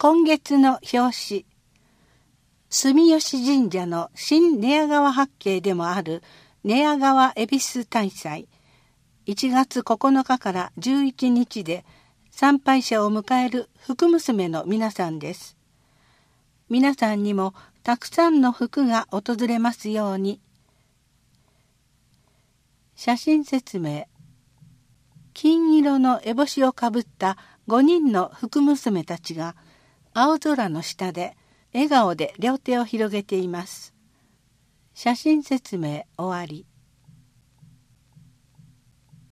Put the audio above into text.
今月の表紙、住吉神社の新寝屋川八景でもある寝屋川恵比寿大祭、1月9日から11日で参拝者を迎える福娘の皆さんです。皆さんにもたくさんの福が訪れますように。写真説明。金色の烏帽子をかぶった5人の福娘たちが青空の下で笑顔で両手を広げています。写真説明終わり。